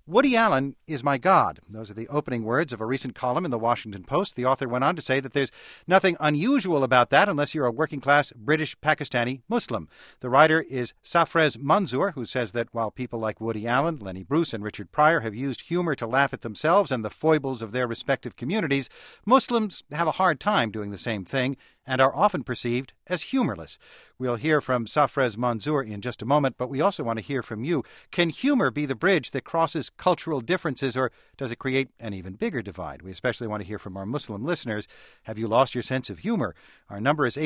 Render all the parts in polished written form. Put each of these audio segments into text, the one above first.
Woody Allen is my God. Those are the opening words of a recent column in the Washington Post. The author went on to say that there's nothing unusual about that unless you're a working-class British Pakistani Muslim. The writer is Safrez Manzoor, who says that while people like Woody Allen, Lenny Bruce, and Richard Pryor have used humor to laugh at themselves and the foibles of their respective communities, Muslims have a hard time doing the same thing and are often perceived as humorless. We'll hear from Safrez Manzoor in just a moment, but we also want to hear from you. Can humor be the bridge that crosses cultural differences, or does it create an even bigger divide? We especially want to hear from our Muslim listeners. Have you lost your sense of humor? Our number is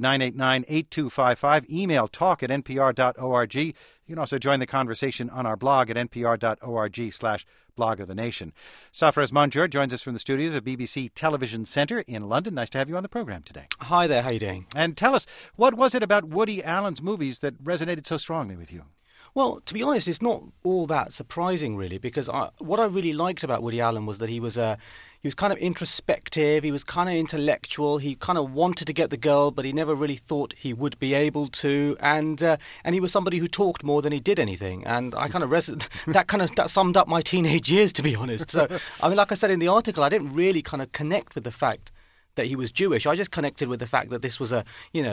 800-989-8255. Email talk@npr.org. You can also join the conversation on our blog at npr.org/blog of the nation. Safrez Manzoor joins us from the studios of BBC Television Centre in London. Nice to have you on the program today. Hi there, how are you doing? And tell us, what was it about Woody Allen's movies that resonated so strongly with you? Well, to be honest, it's not all that surprising, really, because what I really liked about Woody Allen was that he was kind of introspective, he was kind of intellectual, he kind of wanted to get the girl, but he never really thought he would be able to, and he was somebody who talked more than he did anything, and I kind of that summed up my teenage years, to be honest. So, I mean, like I said in the article, I didn't really kind of connect with the fact that he was Jewish. I just connected with the fact that this was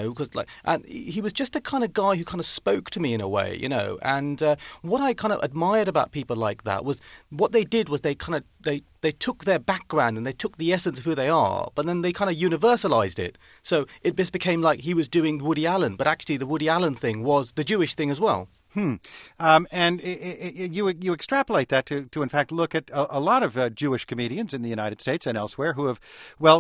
and he was just the kind of guy who kind of spoke to me in a way, and what I kind of admired about people like that was what they did was they took their background and they took the essence of who they are, but then they kind of universalized it. So it just became like he was doing Woody Allen, but actually the Woody Allen thing was the Jewish thing as well. And you extrapolate that to in fact look at a lot of Jewish comedians in the United States and elsewhere who have,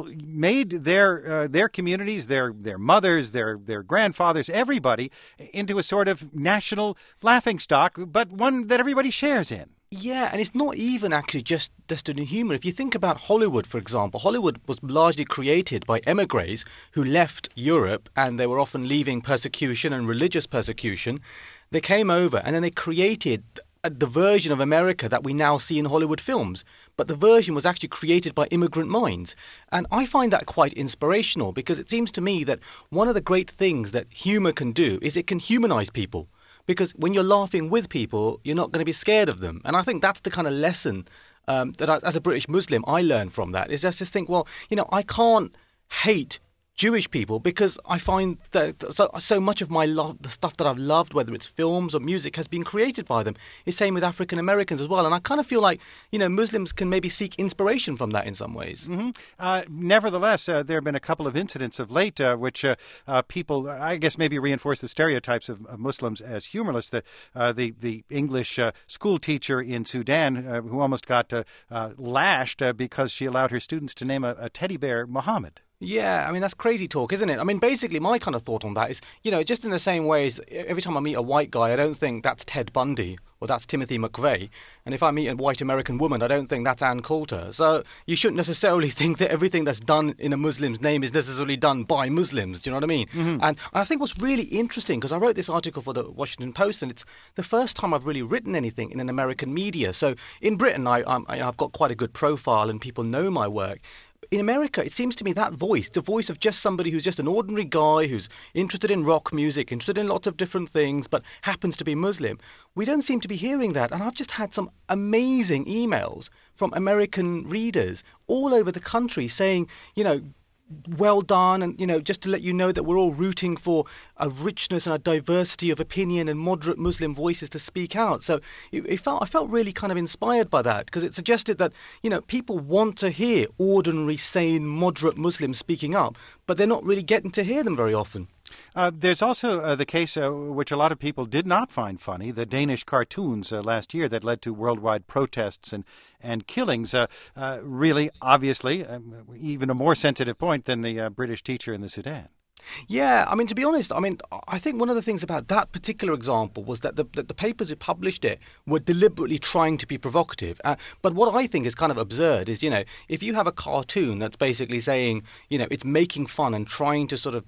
made their communities, their mothers, their grandfathers, everybody into a sort of national laughingstock, but one that everybody shares in. Yeah, and it's not even actually just in humour. If you think about Hollywood, for example, Hollywood was largely created by emigres who left Europe, and they were often leaving persecution and religious persecution. They came over and then they created the version of America that we now see in Hollywood films. But the version was actually created by immigrant minds. And I find that quite inspirational because it seems to me that one of the great things that humour can do is it can humanize people. Because when you're laughing with people, you're not going to be scared of them. And I think that's the kind of lesson that as a British Muslim, I learned from that. Is just to think, I can't hate Jewish people because I find that so much of my love, the stuff that I've loved, whether it's films or music, has been created by them. It's same with African Americans as well. And I kind of feel like, Muslims can maybe seek inspiration from that in some ways. Mm-hmm. Nevertheless, there have been a couple of incidents of late which people, I guess, maybe reinforce the stereotypes of Muslims as humorless. The English school teacher in Sudan who almost got lashed because she allowed her students to name a teddy bear Muhammad. Yeah, I mean, that's crazy talk, isn't it? I mean, basically, my kind of thought on that is, just in the same way as every time I meet a white guy, I don't think that's Ted Bundy or that's Timothy McVeigh. And if I meet a white American woman, I don't think that's Ann Coulter. So you shouldn't necessarily think that everything that's done in a Muslim's name is necessarily done by Muslims. Do you know what I mean? Mm-hmm. And I think what's really interesting, because I wrote this article for the Washington Post, and it's the first time I've really written anything in an American media. So in Britain, I've got quite a good profile and people know my work. In America, it seems to me that voice, the voice of just somebody who's just an ordinary guy who's interested in rock music, interested in lots of different things, but happens to be Muslim, we don't seem to be hearing that. And I've just had some amazing emails from American readers all over the country saying, well done, and just to let you know that we're all rooting for a richness and a diversity of opinion and moderate Muslim voices to speak out. So I felt really kind of inspired by that, because it suggested that people want to hear ordinary, sane, moderate Muslims speaking up, but they're not really getting to hear them very often. There's also the case which a lot of people did not find funny, the Danish cartoons last year that led to worldwide protests and killings. Really, obviously, even a more sensitive point than the British teacher in the Sudan. Yeah, I mean, to be honest, I think one of the things about that particular example was that the papers who published it were deliberately trying to be provocative. But what I think is kind of absurd is, if you have a cartoon that's basically saying, it's making fun and trying to sort of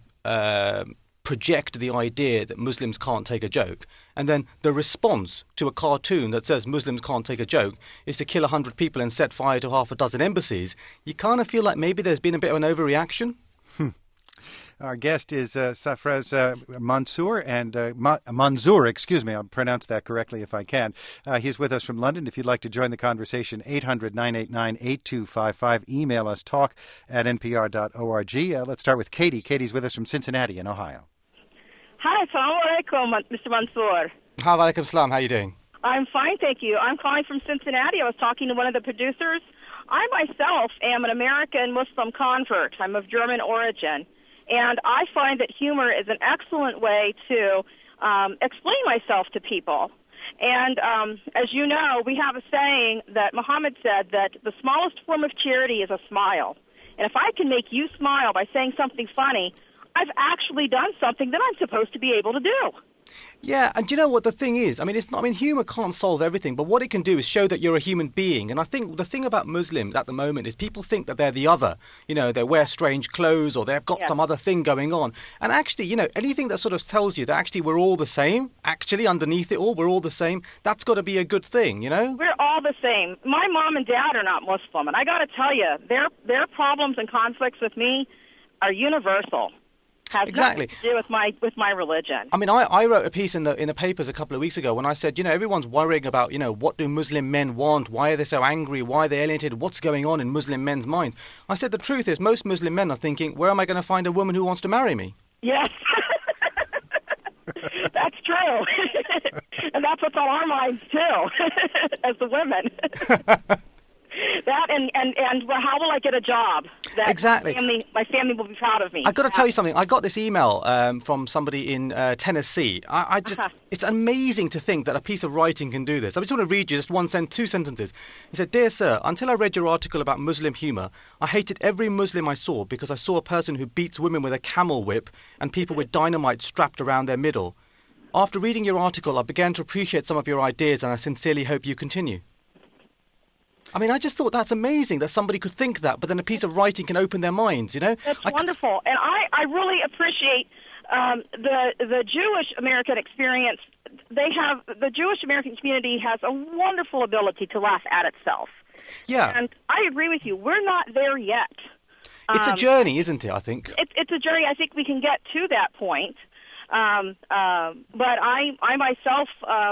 project the idea that Muslims can't take a joke, and then the response to a cartoon that says Muslims can't take a joke is to kill 100 people and set fire to half a dozen embassies, you kind of feel like maybe there's been a bit of an overreaction. Our guest is Safraz Mansour, and Manzoor, excuse me, I'll pronounce that correctly if I can. He's with us from London. If you'd like to join the conversation, 800-989-8255. Email us, talk@npr.org. Let's start with Katie. Katie's with us from Cincinnati in Ohio. Hi, assalamu alaikum, Mr. Mansour. Hi, alaikum salam. How are you doing? I'm fine, thank you. I'm calling from Cincinnati. I was talking to one of the producers. I myself am an American Muslim convert. I'm of German origin. And I find that humor is an excellent way to explain myself to people. And as you know, we have a saying that Muhammad said that the smallest form of charity is a smile. And if I can make you smile by saying something funny, I've actually done something that I'm supposed to be able to do. Yeah, and do you know what the thing is? I mean, humor can't solve everything, but what it can do is show that you're a human being. And I think the thing about Muslims at the moment is people think that they're the other. You know, they wear strange clothes or they've got some other thing going on. And actually, you know, anything that sort of tells you that actually we're all the same, actually underneath it all, we're all the same, that's got to be a good thing, you know? We're all the same. My mom and dad are not Muslim, and I got to tell you, their problems and conflicts with me are universal. Has exactly nothing to do with my religion. I mean, I wrote a piece in the papers a couple of weeks ago when I said, you know, everyone's worrying about, you know, what do Muslim men want? Why are they so angry? Why are they alienated? What's going on in Muslim men's minds? I said the truth is most Muslim men are thinking, where am I going to find a woman who wants to marry me? Yes. That's true. And that's what's on our minds, too, as the women. That and well, how will I get a job? That exactly. My family will be proud of me. I've got to tell you something. I got this email from somebody in Tennessee. I just, It's amazing to think that a piece of writing can do this. I just want to read you just two sentences. He said, "Dear sir, until I read your article about Muslim humor, I hated every Muslim I saw because I saw a person who beats women with a camel whip and people with dynamite strapped around their middle. After reading your article, I began to appreciate some of your ideas and I sincerely hope you continue." I mean, I just thought that's amazing that somebody could think that, but then a piece of writing can open their minds, you know? That's wonderful. And I really appreciate the Jewish American experience. The Jewish American community has a wonderful ability to laugh at itself. Yeah. And I agree with you. We're not there yet. It's a journey, isn't it, I think? It's a journey. I think we can get to that point. But I myself...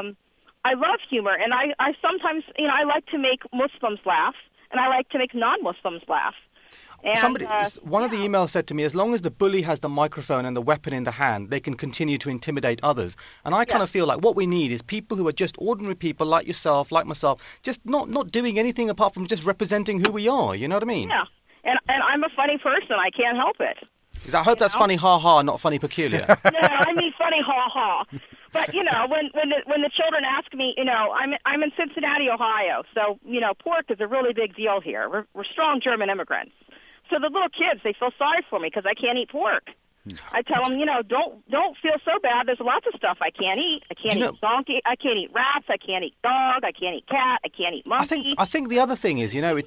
I love humor, and I sometimes, you know, I like to make Muslims laugh, and I like to make non-Muslims laugh. And, one of the emails said to me, as long as the bully has the microphone and the weapon in the hand, they can continue to intimidate others. And I kind of feel like what we need is people who are just ordinary people like yourself, like myself, just not doing anything apart from just representing who we are, you know what I mean? Yeah, and I'm a funny person. I can't help it. I hope that's funny ha-ha, not funny peculiar. No, I mean funny ha-ha. But, you know, when the children ask me, you know, I'm in Cincinnati, Ohio, so, you know, pork is a really big deal here. We're strong German immigrants. So the little kids, they feel sorry for me because I can't eat pork. I tell them, you know, don't feel so bad. There's lots of stuff I can't eat. I can't eat donkey. I can't eat rats. I can't eat dog. I can't eat cat. I can't eat monkey. I think the other thing is, you know,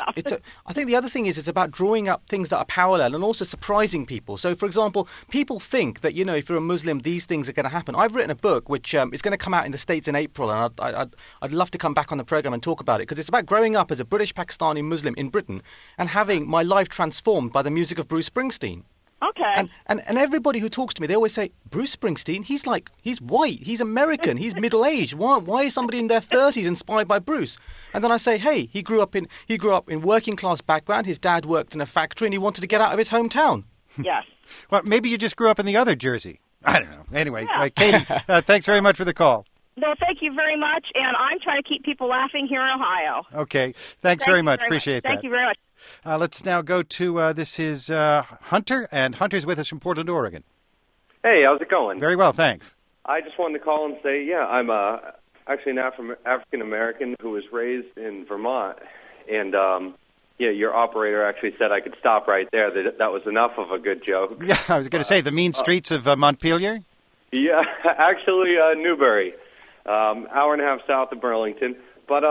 I think the other thing is it's about drawing up things that are parallel and also surprising people. So, for example, people think that, you know, if you're a Muslim, these things are going to happen. I've written a book which is going to come out in the States in April, and I'd love to come back on the program and talk about it because it's about growing up as a British Pakistani Muslim in Britain and having my life transformed by the music of Bruce Springsteen. Okay. And everybody who talks to me, they always say, Bruce Springsteen, he's white, he's American, he's middle-aged. Why is somebody in their 30s inspired by Bruce? And then I say, hey, he grew up in working-class background, his dad worked in a factory, and he wanted to get out of his hometown. Yes. Well, maybe you just grew up in the other Jersey. I don't know. Anyway, Katie, thanks very much for the call. No, thank you very much, and I'm trying to keep people laughing here in Ohio. Okay. Thanks very much. Appreciate that. Thank you very much. Let's now go to, this is Hunter, and Hunter's with us from Portland, Oregon. Hey, how's it going? Very well, thanks. I just wanted to call and say, I'm actually an African-American who was raised in Vermont, and your operator actually said I could stop right there. That was enough of a good joke. Yeah, I was going to say, the mean streets of Montpelier? Yeah, actually Newbury, hour and a half south of Burlington. But,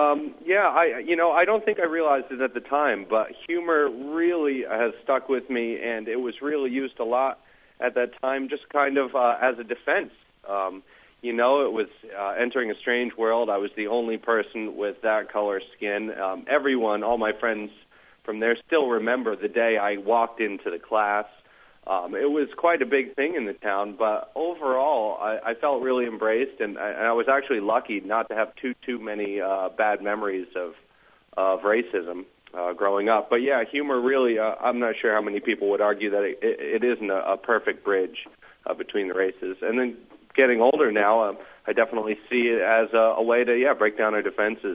I don't think I realized it at the time, but humor really has stuck with me, and it was really used a lot at that time just kind of as a defense. It was entering a strange world. I was the only person with that color skin. Everyone, all my friends from there still remember the day I walked into the class It was quite a big thing in the town, but overall, I felt really embraced, and I was actually lucky not to have too many bad memories of racism growing up. But yeah, humor really, I'm not sure how many people would argue that it isn't a perfect bridge between the races. And then getting older now, I definitely see it as a way to break down our defenses.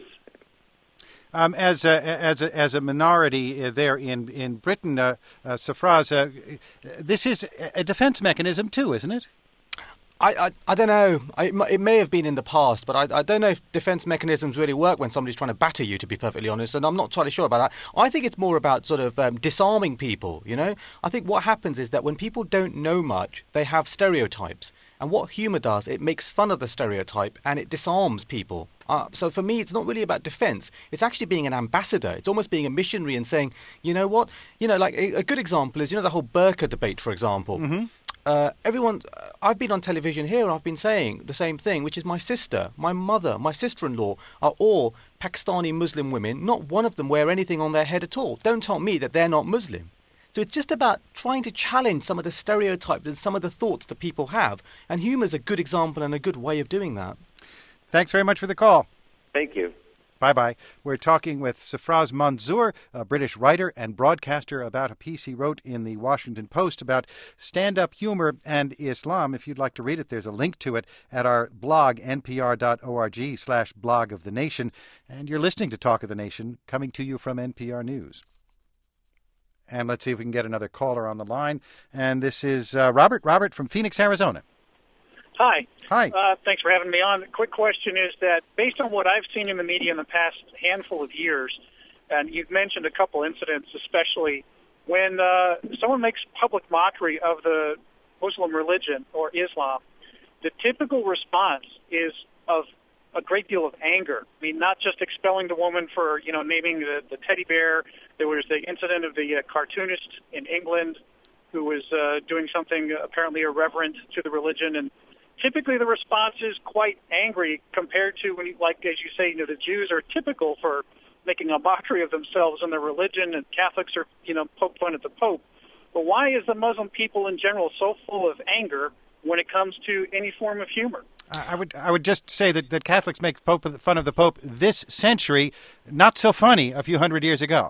As a minority there in Britain, Safraz, this is a defense mechanism too, isn't it? I don't know. It may have been in the past, but I don't know if defense mechanisms really work when somebody's trying to batter you, to be perfectly honest, and I'm not totally sure about that. I think it's more about sort of disarming people, you know? I think what happens is that when people don't know much, they have stereotypes. And what humour does, it makes fun of the stereotype and it disarms people. So for me, it's not really about defence. It's actually being an ambassador. It's almost being a missionary and saying, you know what? You know, like a good example is, you know, the whole burqa debate, for example. Mm-hmm. I've been on television here and I've been saying the same thing, which is my sister, my mother, my sister-in-law are all Pakistani Muslim women. Not one of them wear anything on their head at all. Don't tell me that they're not Muslim. So it's just about trying to challenge some of the stereotypes and some of the thoughts that people have. And humour is a good example and a good way of doing that. Thanks very much for the call. Thank you. Bye-bye. We're talking with Safraz Manzoor, a British writer and broadcaster, about a piece he wrote in the Washington Post about stand-up humor and Islam. If you'd like to read it, there's a link to it at our blog, npr.org/blog of the nation. And you're listening to Talk of the Nation, coming to you from NPR News. And let's see if we can get another caller on the line. And this is Robert. Robert from Phoenix, Arizona. Hi. Hi. Thanks for having me on. The quick question is that based on what I've seen in the media in the past handful of years, and you've mentioned a couple incidents, especially when someone makes public mockery of the Muslim religion or Islam, the typical response is of a great deal of anger. I mean, not just expelling the woman for, you know, naming the teddy bear. There was the incident of the cartoonist in England who was doing something apparently irreverent to the religion, and typically the response is quite angry compared to when, like as you say, you know, the Jews are typical for making a mockery of themselves and their religion, and Catholics are, you know, poke fun at the Pope. But why is the Muslim people in general so full of anger when it comes to any form of humor? I would just say that Catholics make fun of the Pope this century, not so funny a few hundred years ago.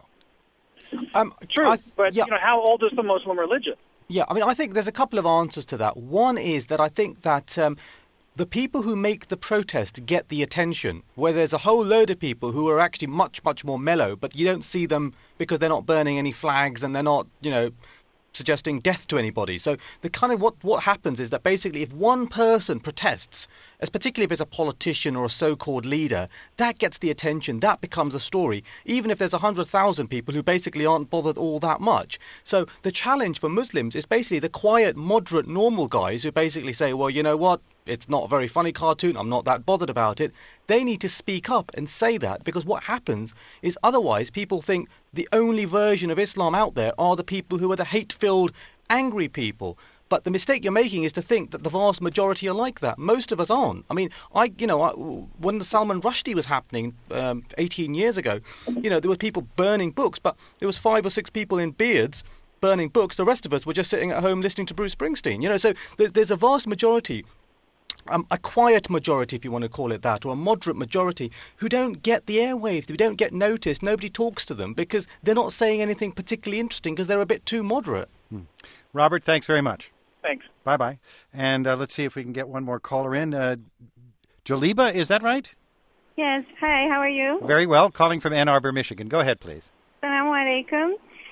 True, but you know, how old is the Muslim religion? Yeah, I mean, I think there's a couple of answers to that. One is that I think that the people who make the protest get the attention, where there's a whole load of people who are actually much, much more mellow, but you don't see them because they're not burning any flags and they're not, you know, suggesting death to anybody. So the kind of what happens is that basically if one person protests, as particularly if it's a politician or a so-called leader, that gets the attention, that becomes a story, even if there's 100,000 people who basically aren't bothered all that much. So the challenge for Muslims is basically the quiet, moderate, normal guys who basically say, well, you know what, it's not a very funny cartoon, I'm not that bothered about it. They need to speak up and say that, because what happens is otherwise people think the only version of Islam out there are the people who are the hate-filled, angry people. But the mistake you're making is to think that the vast majority are like that. Most of us aren't. I mean, when the Salman Rushdie was happening 18 years ago, you know, there were people burning books, but there was 5 or 6 people in beards burning books. The rest of us were just sitting at home listening to Bruce Springsteen. You know, so there's a vast majority. A quiet majority, if you want to call it that, or a moderate majority, who don't get the airwaves, who don't get noticed, nobody talks to them because they're not saying anything particularly interesting because they're a bit too moderate. Robert, thanks very much. Thanks. Bye-bye. And let's see if we can get one more caller in. Jaliba, is that right? Yes. Hi, how are you? Very well. Calling from Ann Arbor, Michigan. Go ahead, please. Assalamu alaikum.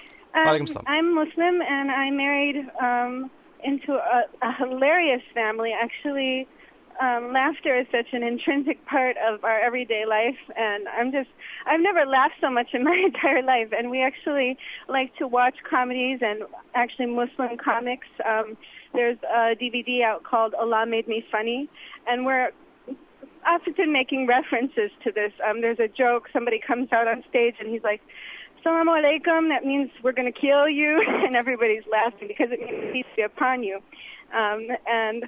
I'm Muslim, and I married into a hilarious family. Actually, laughter is such an intrinsic part of our everyday life, and I've never laughed so much in my entire life. And we actually like to watch comedies and actually Muslim comics. There's a DVD out called Allah Made Me Funny, and we're often making references to this. There's a joke, somebody comes out on stage and he's like, Assalamu alaikum, that means we're going to kill you, and everybody's laughing because it means peace be upon you. And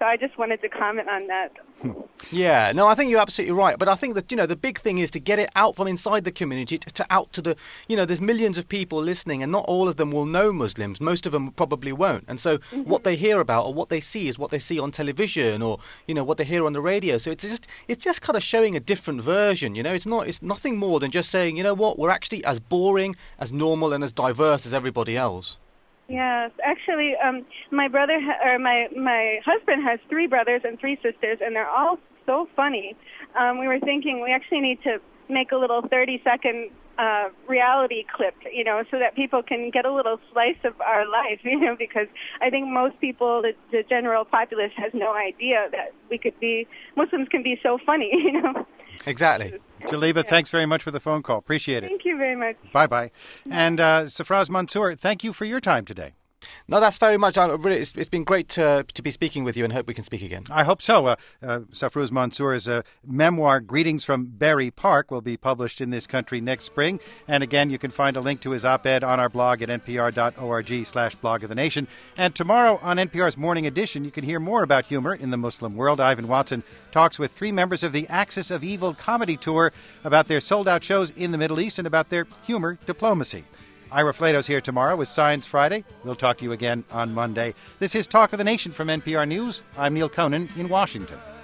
So I just wanted to comment on that. Yeah, no, I think you're absolutely right. But I think that, the big thing is to get it out from inside the community to out to the, there's millions of people listening, and not all of them will know Muslims. Most of them probably won't. And so what they hear about or what they see is what they see on television or, what they hear on the radio. So it's just kind of showing a different version. It's nothing more than just saying, we're actually as boring, as normal, and as diverse as everybody else. Yes, actually, my husband has 3 brothers and 3 sisters, and they're all so funny. We were thinking we actually need to make a little 30-second reality clip, so that people can get a little slice of our life, because I think most people, the general populace, has no idea that Muslims can be so funny, Exactly. Jaleeba, thanks very much for the phone call. Appreciate it. Thank you very much. Bye-bye. And Safraz Mansour, thank you for your time today. No, that's very much. It's been great to be speaking with you, and hope we can speak again. I hope so. Safraz Mansour's memoir, Greetings from Berry Park, will be published in this country next spring. And again, you can find a link to his op-ed on our blog at npr.org/blog of the nation. And tomorrow on NPR's Morning Edition, you can hear more about humor in the Muslim world. Ivan Watson talks with 3 members of the Axis of Evil comedy tour about their sold-out shows in the Middle East and about their humor diplomacy. Ira Flato's here tomorrow with Science Friday. We'll talk to you again on Monday. This is Talk of the Nation from NPR News. I'm Neil Conan in Washington.